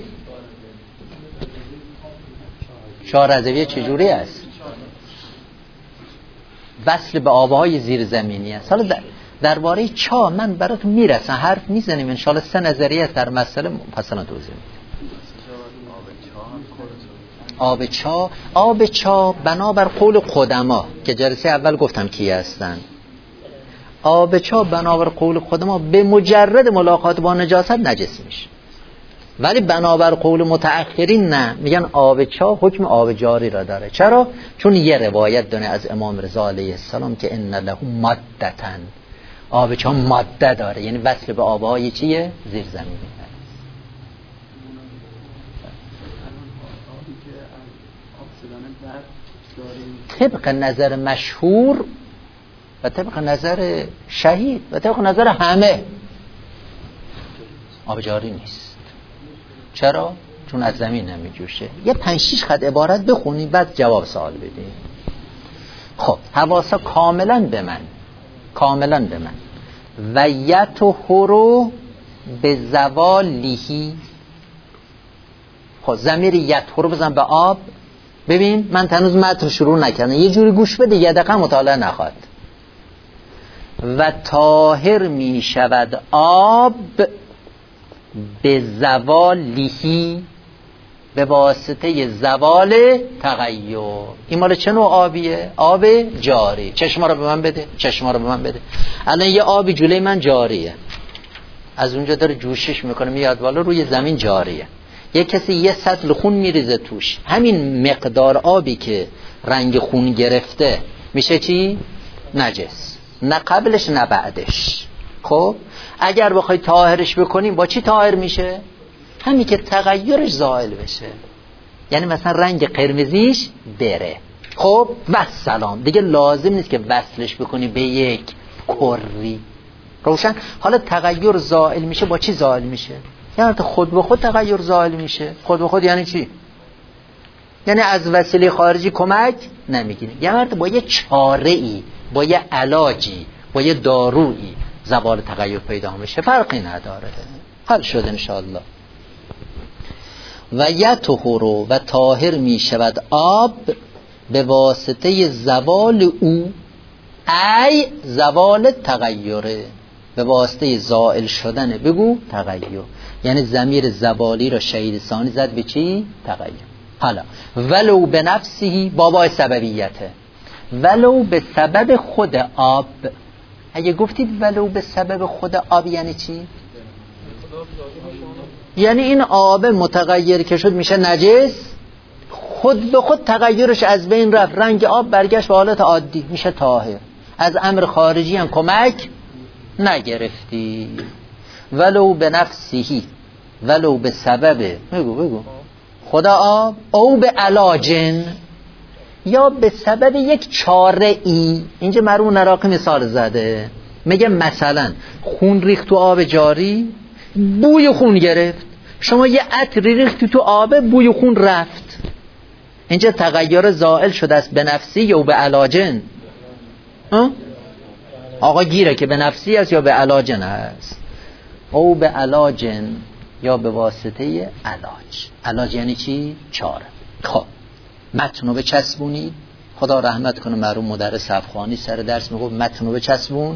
شاه رضویه چجوری است؟ وصل به آبهای زیر زمینی است. حالا درباره چا من براتون میرسم، حرف میزنیم انشاءالله. 3 نظریه در مسئله مفصلا توضیح میدم. آب چا بنابر قول قدما که جلسه اول گفتم کی هستن، آب چا بنابر قول قدما به مجرد ملاقات با نجاست نجس میشه. ولی بنابر قول متأخرین نه، میگن آب چاه حکم آب جاری را داره. چرا؟ چون یه روایت دونه از امام رضا علیه السلام که ان له مادتن، آب چاه ماده داره، یعنی وصل به آبهای چیه؟ زیر زمینی. طبق نظر مشهور و طبق نظر شهید و طبق نظر همه آب جاری نیست. چرا؟ چون از زمین نمی جوشه. یه 5-6 خط عبارت بخونی بعد جواب سوال بدی. خب حواسا کاملا به من و یطهرو به زوالیهی. خب ضمیر یطهرو بزن به آب. ببین من هنوز متن شروع نکردم، یه جوری گوش بده، یه دقیقه مطالعه نخواد. و طاهر می شود آب به زوالیهی، به واسطه زوال تغییر. این مال چه نوع آبیه؟ آب جاری. چشما رو به من بده. الان یه آبی جلوی من جاریه، از اونجا داره جوشش میکنه میاد بالا، روی زمین جاریه. یه کسی یه سطل خون میریزه توش، همین مقدار آبی که رنگ خون گرفته میشه چی؟ نجس. نه قبلش نه بعدش. خب اگر بخوای طاهرش بکنیم با چی طاهر میشه؟ همین که تغییرش زائل بشه، یعنی مثلا رنگ قرمزیش بره. خب و سلام، دیگه لازم نیست که وصلش بکنی به یک کری. روشن؟ حالا تغییر زائل میشه با چی زائل میشه؟ یعنی خود به خود تغییر زائل میشه. خود به خود یعنی چی؟ یعنی از وسیله خارجی کمک نمیگیریم، یعنی با یه چاره‌ای، با یه علاجی، با یه دارویی زوال تغییر پیدا میشه، فرقی نداره. حل شد انشاءالله. و یطهرو و طاهر می شود آب به واسطه زوال او، ای زوال تغییره، به واسطه زائل شدن بگو تغییر. یعنی ضمیر زوالی را شهید ثانی زد به چی؟ تغییر. حالا ولو به نفسهی بابای سببیته، ولو به سبب خود آب. اگه گفتید ولو به سبب خود آب یعنی چی؟ یعنی این آب متغیر که شد میشه نجس، خود به خود تغییرش از بین رفت، رنگ آب برگشت به حالت عادی، میشه طاهر. از امر خارجی هم کمک نگرفتی. ولو به نفسهی، ولو به سبب بگو خدا آب، او به علاجن، یا به سبب یک چاره ای. اینجا مرحوم نراقی مثال زده، میگه مثلا خون ریخت تو آب جاری، بوی خون گرفت، شما یه عطری ریختی تو آب، بوی خون رفت. اینجا تغییر زائل شده است به نفسی یا به علاجن. آقا گیره که به نفسی است یا به علاجن است. او به علاجن، یا به واسطه علاج یعنی چی؟ چاره. خب متنو بچسبونید. خدا رحمت کنه مرحوم مدرس افغانی سر درس میگفت متنو بچسبون.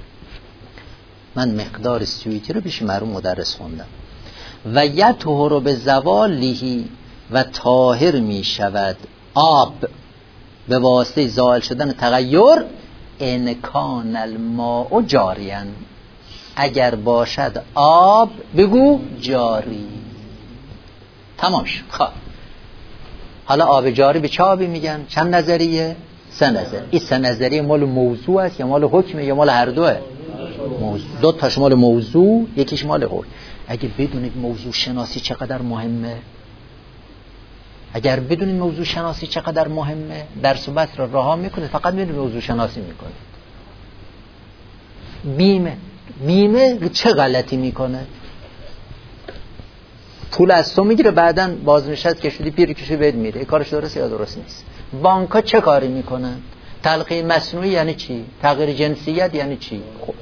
من مقدار سیویتی رو پیش مرحوم مدرس خوندم. و یطهر به زوالیهی و طاهر می شود آب به واسطه زائل شدن تغییر، ان کان الماء جاریا، اگر باشد آب بگو جاری. تمام شد. خب حالا آب جاری به چه آبی میگن؟ چند نظریه؟ 3 نظریه. این 3 نظریه مال موضوع است یا مال حکمه یا مال هر دوه؟ موضوع. 2 تاش مال موضوع، یکیش مال حکم. اگه بدونید موضوع شناسی چقدر مهمه، اگر بدونید موضوع شناسی چقدر مهمه، درس و بحث را رها میکنید، فقط میدونید موضوع شناسی میکنید. بیمه چه غلطی میکنه؟ پول از تو میگیره، بعدن بازنشست که شدی پیر کشی بهت میده. کارش درسته یا درست نیست؟ بانک‌ها چه کاری میکنن؟ تلقیح مصنوعی یعنی چی؟ تغییر جنسیت یعنی چی؟ خب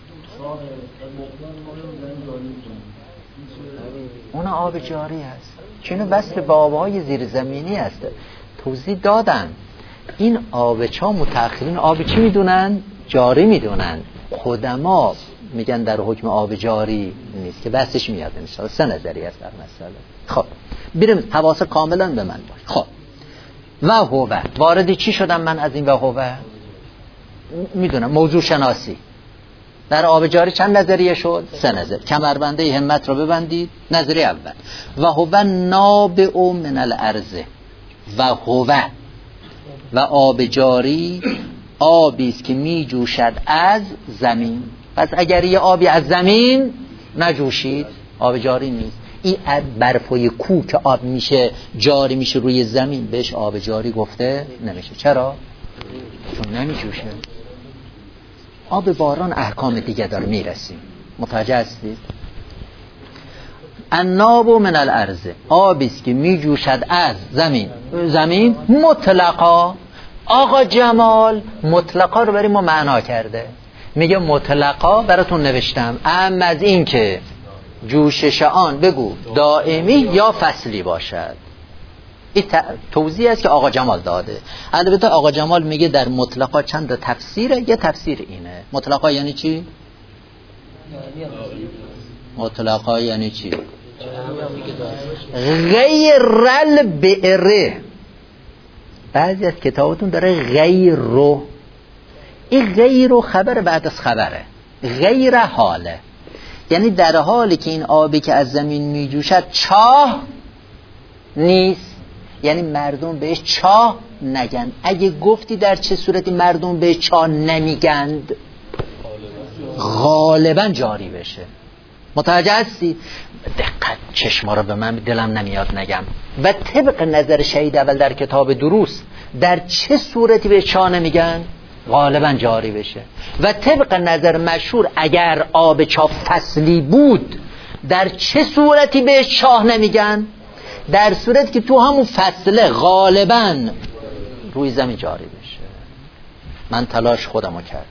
اون آب جاری هست، چون وصل به آبهای زیرزمینی هست. توضیح دادم این آبچا متأخرین آب چی میدونن؟ جاری میدونن. قدما میگن در حکم آب جاری نیست که بحثش میاد انشاءالله. 3 نظریه است در مسئله. خب بریم حواس کاملا به من باش. خب و هو واردی چی شدم من از این و هو؟ میدونم موضوع شناسی. در آب جاری چند نظریه شد؟ 3 نظر. کمربنده همت رو ببندید. نظریه اول و هو نابع من الارض و هو و آب جاری آبی است که می جوشد از زمین. پس اگر یه آبی از زمین نجوشید آب جاری نیست. این برفای کوه که آب میشه جاری میشه روی زمین بهش آب جاری گفته نمیشه. چرا؟ چون نمیجوشه. آب باران احکام دیگه داره میرسیم. متوجه هستید؟ الناب من الارض آبی است که میجوشد از زمین مطلقا. آقا جمال مطلقا رو برای ما معنا کرده. میگه مطلقا براتون نوشتم اما از این که جوشش آن بگو دائمی یا فصلی باشد. این توضیح است که آقا جمال داده. البته آقا جمال میگه در مطلقا چند تفسیره. یه تفسیر اینه. مطلقا یعنی چی؟ مطلقا یعنی چی؟ غیر البئر. بعضی از کتابتون داره غیر رو. این غیر رو خبر بعد از خبره. غیر حاله، یعنی در حالی که این آبی که از زمین می جوشد چاه نیست، یعنی مردم بهش چاه نگن. اگه گفتی در چه صورتی مردم بهش چاه نمیگند؟ غالبا جاری بشه. متوجه هستی؟ دقت چشما رو به من، دلم نمیاد نگم. و طبق نظر شهید اول در کتاب دروس در چه صورتی بهش چاه نمیگن؟ غالبا جاری بشه. و طبق نظر مشهور اگر آب چاه فصلی بود در چه صورتی بهش چاه نمیگن؟ در صورتی که تو همون فصله غالبا روی زمین جاری بشه. من تلاش خودمو کردم.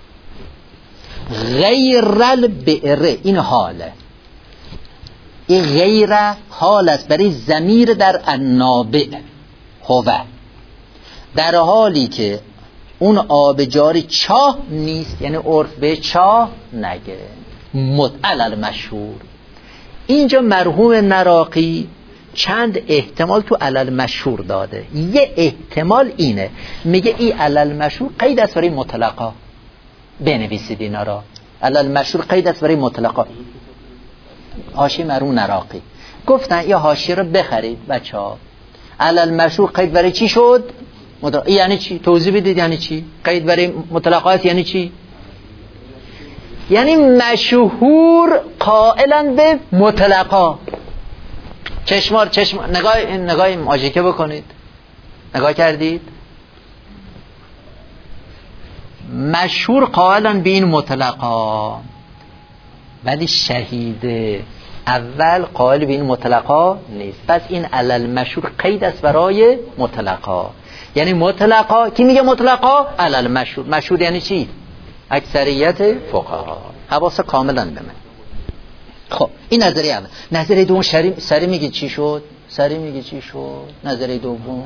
غیر البئر این حاله. این غیر حال است برای ضمیر در النابع هو، در حالی که اون آب جاری چاه نیست، یعنی عرف به چاه نگه. مدعل مشهور. اینجا مرحوم نراقی چند احتمال تو علل مشهور داده. یه احتمال اینه، میگه این علل مشهور قید است برای مطلقا. بنویسید اینا را. علل مشهور قید است برای مطلقا. حاشیه مرحوم نراقی گفتن یا حاشیه رو بخرید بچه‌ها. علل مشهور قید برای چی شد؟ یعنی چی؟ توضیح بدید. یعنی چی؟ قید برای مطلقات یعنی چی؟ یعنی مشهور قائلا به مطلقا. چشمار نگاه ماژیکه بکنید. نگاه کردید؟ مشهور قائلا به این مطلقا، ولی شهید اول قائل به این مطلقا نیست. پس این علل مشهور قید است برای مطلقا. یعنی مطلقا کی میگه مطلقا؟ علل مشهور. مشهور یعنی چی؟ اکثریت فقها. حواس کاملا به من. خب این نظریه اول. نظریه دوم سری میگه چی شد؟ نظریه دوم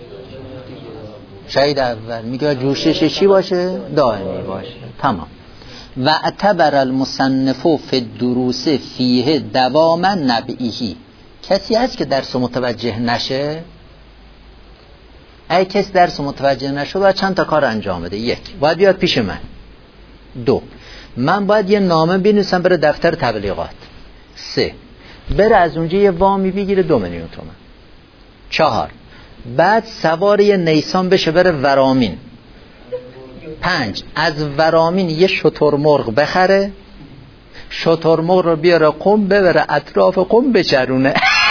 شهید اول میگه جوشش چی باشه؟ دائمی باشه. تمام. و اعتبر المصنف فی الدروس فیه دواما نبعیه. کسی هست که درس متوجه نشه؟ اگه کسی درس متوجه نشه باید چند تا کار انجام بده. 1 باید بیاد پیش من. 2 من باید یه نامه بنویسم بره دفتر تبلیغات. 3 بره از اونجا یه وامی بگیره 2 میلیون تومان. 4 بعد سوار یه نیسان بشه بره ورامین. 5 از ورامین یه شترمرغ بخره، شترمرغ رو بیاره قم، ببره اطراف قم بچرونه.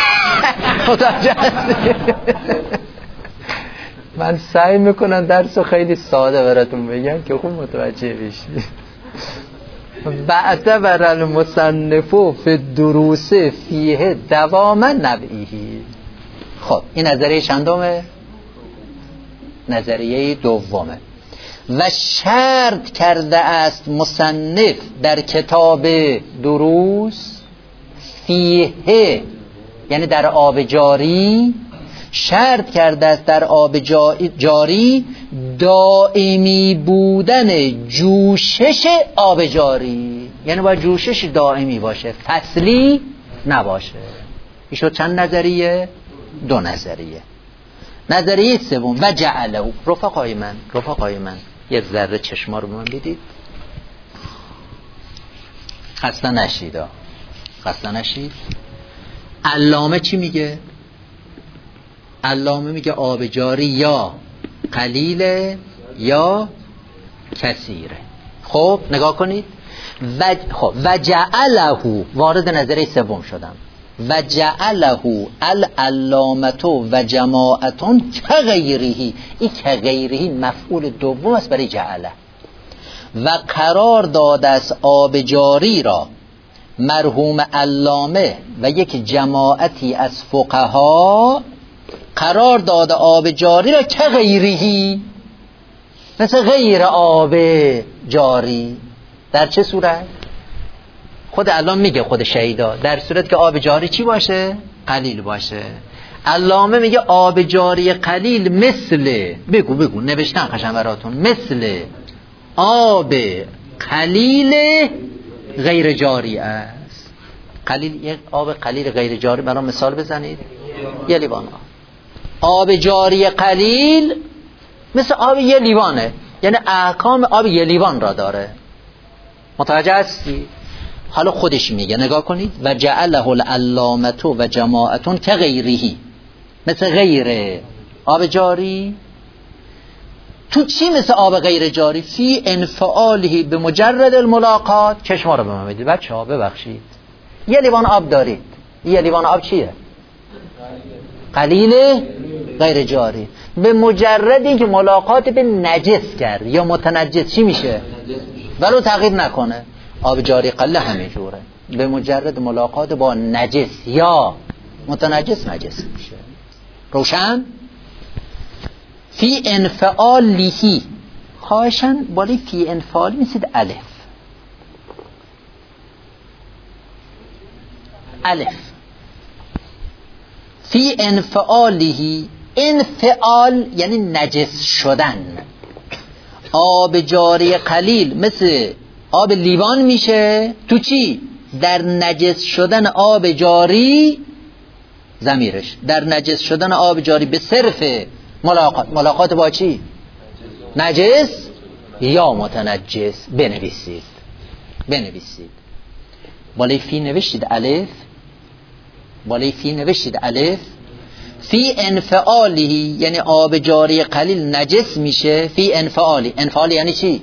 من سعی میکنم درسو خیلی ساده براتون بگم که خوب متوجه بشید. بعد المصنف فی الدروس فیه دواما نبعیه. خب این نظریه چندمه؟ نظریه دومه. و شرط کرده است مصنف در کتاب دروس فیه، یعنی در آب جاری، شرط کرده است در آب جاری دائمی بودن جوشش آب جاری. یعنی باید جوشش دائمی باشه، فصلی نباشه. این شد چند نظریه؟ 2 نظریه. نظریه سوم و جعله. رفقای من یه ذره چشما رو به من بدید. خسته نشید. علامه چی میگه؟ علامه میگه آب جاری یا قلیله یا کثیره. خب نگاه کنید. و جعله، وارد نظریه سوم شدم، و جعله العلامه و جماعتون کغیره. این کغیره مفعول دوم است برای جعله. و قرار داده است آب جاری را مرحوم علامه و یک جماعتی از فقها قرار داده آب جاری را کغیره، مثل غیر آب جاری. در چه صورت؟ خود الان میگه خود شهیدا، در صورت که آب جاری چی باشه؟ قلیل باشه. علامه میگه آب جاری قلیل مثل، بگو نوشتن خشم براتون، مثل آب قلیل غیر جاری است. قلیل، یک آب قلیل غیر جاری برای مثال بزنید. یه لیوان آب جاری قلیل مثل آب یه لیوانه، یعنی احکام آب یه لیوان را داره. متوجه هستی؟ حالا خودش میگه، نگاه کنید. و جعله العلامه و جماعتون که غیره، مثل غیر آب جاری. تو چی مثل آب غیر جاری؟ فی انفعاله به مجرد الملاقات. چشما رو به من بدید بچه ها، ببخشید. یه لیوان آب دارید، یه لیوان آب چیه؟ قلیل غیر جاری. به مجرد اینکه ملاقات به نجس کرد یا متنجس چی میشه؟ ولو تغییر نکنه. آب جاری قلیل همین جوره، به مجرد ملاقات با نجس یا متنجس نجس میشه. روشن؟ فی انفعاله، خواهشن بالی فی انفعال میسید الف. فی انفعاله، انفعال یعنی نجس شدن. آب جاری قلیل مثل آب لیوان میشه تو چی؟ در نجس شدن آب جاری، ضمیرش در نجس شدن آب جاری به صرف ملاقات با چی؟ نجس یا متنجس. بنویسید. بالای فی نوشتید الف. فی انفعاله یعنی آب جاری قلیل نجس میشه. فی انفعالی، انفعال یعنی چی؟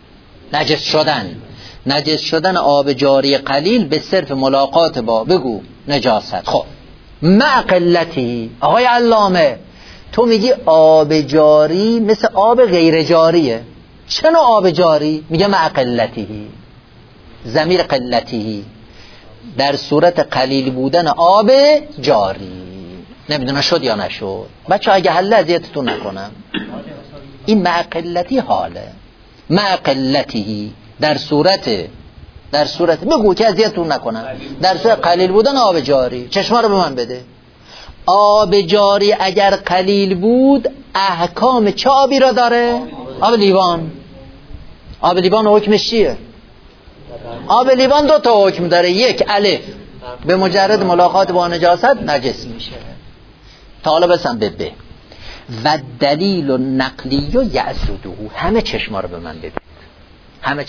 نجس شدن آب جاری قلیل به صرف ملاقات با، بگو، نجاست. خب مع قلتی، آقای علامه تو میگی آب جاری مثل آب غیر جاریه. چه نوع آب جاری؟ میگه مع قلتی، ضمیر قلتی در صورت قلیل بودن آب جاری. نمیدونه شد یا نشد بچه، اگه حل اذیتتون نکنم. این مع قلتی حاله، مع قلتی در صورت بگو که اذیتتون نکنم، در صورت قلیل بودن آب جاری. چشما رو به من بده. آب جاری اگر قلیل بود احکام چه آبی را داره؟ آب لیوان. آب لیوان حکمش چیه؟ آب لیوان دو تا حکم داره. یک، الف، به مجرد ملاقات با نجاست نجس میشه. تا حالا بسن به و دلیل و نقلی و یعزدو. همه چشما رو به من بدید، همه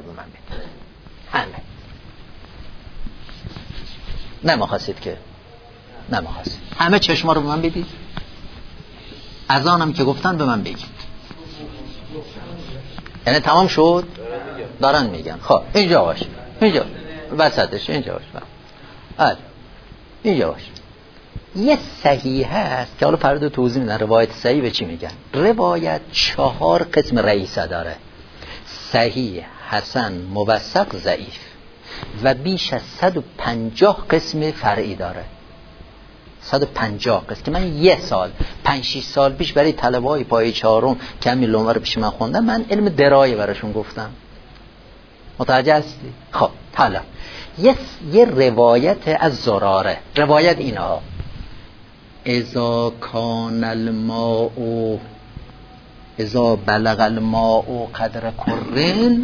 نمیخواستید که نمیخواستید. همه چشما رو به من بدید، از آنم که گفتن به من بگید. یعنی تمام شد؟ دارن میگن. خب اینجا باش، اینجا وسطش، اینجا باش، اینجا باش. یه صحیح هست که حالا فردا توضیح میدن روایت صحیح به چی میگن. روایت 4 قسم رئیسه داره: صحیح، حسن، موثق، ضعیف، و بیش از 150 قسم فرعی داره. 150 قسم که من 5-6 سال پیش برای طلبه‌های پایه 4 کمی لومه رو پیش من خوندم، من علم درایه براشون گفتم. متوجه هستی؟ خب حالا یه روایت از زراره. روایت اینا: اذا کان الماء، اذا بلغ الماء قدر کرن،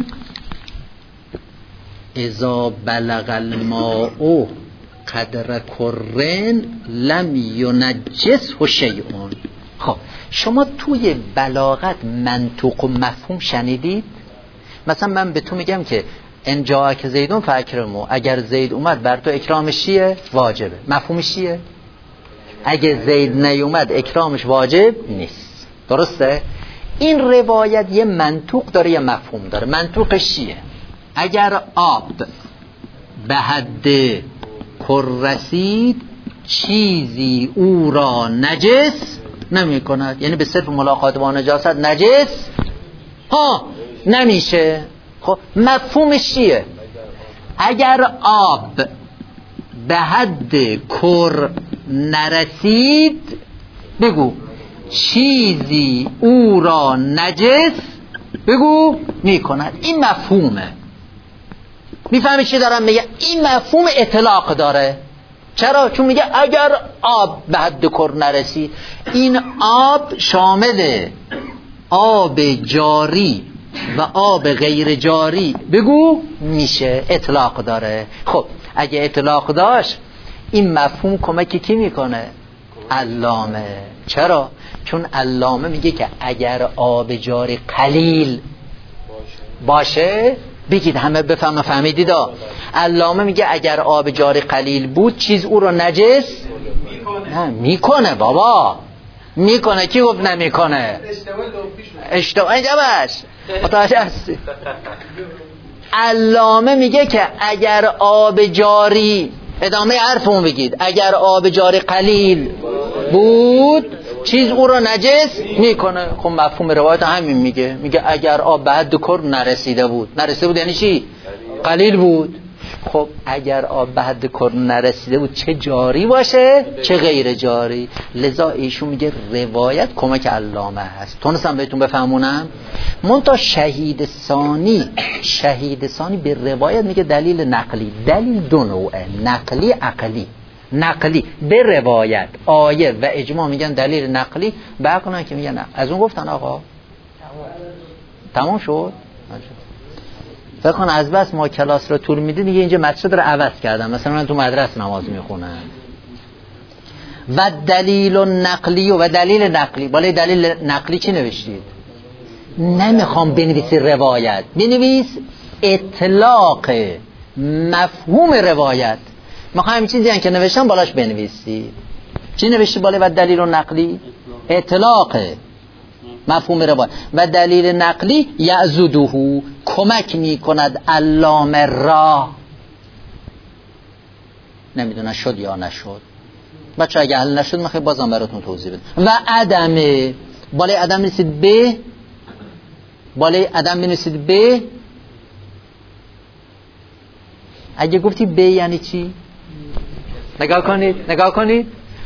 اذا بلغ الماء قدر کرن لم ینجسه شیء. خب شما توی بلاغت منطوق و مفهوم شنیدید؟ مثلا من به تو میگم که ان جاءک زیدون فاکرمو، اگر زید اومد بر تو اکرامش چیه؟ واجبه. مفهومش چیه؟ اگه زید نیومد اکرامش واجب نیست. درسته؟ این روایت یه منطوق داره یه مفهوم داره. منطوقش چیه؟ اگر آب به حد کر رسید چیزی او را نجس نمی کند، یعنی به صرف ملاقات با نجاست نجس نمیشه. خب مفهومش چیه؟ اگر آب به حد کر نرسید بگو چیزی او را نجس بگو می کند. این مفهومه. میفهمی چی دارم میگه؟ این مفهوم اطلاق داره. چرا؟ چون میگه اگر آب به حد کر نرسید، این آب شامل آب جاری و آب غیر جاری بگو میشه. اطلاق داره. خب اگه اطلاق داشت این مفهوم کمکی کی میکنه؟ علامه. چرا؟ چون علامه میگه که اگر آب جاری قلیل باشه، بگید همه بفهم فهمیدید. علامه میگه اگر آب جاری قلیل بود چیز او رو نجس نه میکنه. بابا میکنه. کی گفت نمیکنه؟ اشتباه اینجا باش متوجه هستی؟ علامه میگه که اگر آب جاری، ادامه حرفمون بگید، اگر آب جاری قلیل بود چیز او رو نجس میکنه. خب مفهوم روایت همین میگه اگر آب به حد کر نرسیده بود یعنی چی؟ قلیل بود. خب اگر آب به حد کر نرسیده بود چه جاری باشه چه غیر جاری. لذا ایشون میگه روایت کمک علامه هست. تونستم بهتون بفهمونم؟ منتها شهید ثانی به روایت میگه دلیل نقلی. دلیل دو نوعه، نقلی عقلی. نقلی به روایت آیه و اجماع میگن دلیل نقلی، بقیه که میگن از اون گفتن آقا تمام شد. فکر کن از بس ما کلاس رو طول میدیم دیگه اینجا مسجد رو عوض کردم، مثلا من تو مدرسه نماز میخونم. و دلیل نقلی و دلیل نقلی، بالای دلیل نقلی چی نوشتید؟ نمیخوام بنویسی روایت، بنویس اطلاق مفهوم روایت. میخوام همین چیزی که نوشتم بالاش بنویسی. چی نوشتی بالای و دلیل نقلی؟ اطلاق مفهوم روایت. و دلیل نقلی یعزده، کمک میکند علامه را. نمیدونم شد یا نشد بچه، اگه حل نشد من خیلی بازم براتون توضیح بدم. و عدمه، بالای عدم رسید به، بالای عدم بنویسید به. اگه گفتی به یعنی چی؟ نگاه کنید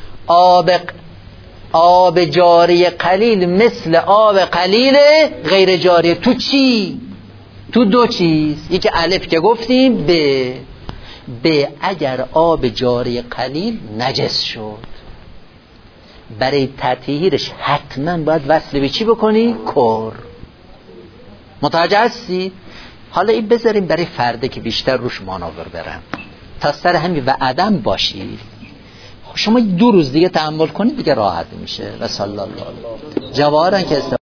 آب جاری قلیل مثل آب قلیل غیر جاری. تو چی؟ تو دو چیز. یکی الف که گفتیم، به اگر آب جاری قلیل نجس شد، برای تطهیرش حتما باید وصل به چی بکنی؟ کر. متوجه هستی؟ حالا این بذاریم برای فرده که بیشتر روش مانور برم، تا سر همین و عدم باشید. شما 2 روز دیگه تحمل کنید دیگه راحت میشه. و صلی الله علیه جواهرن که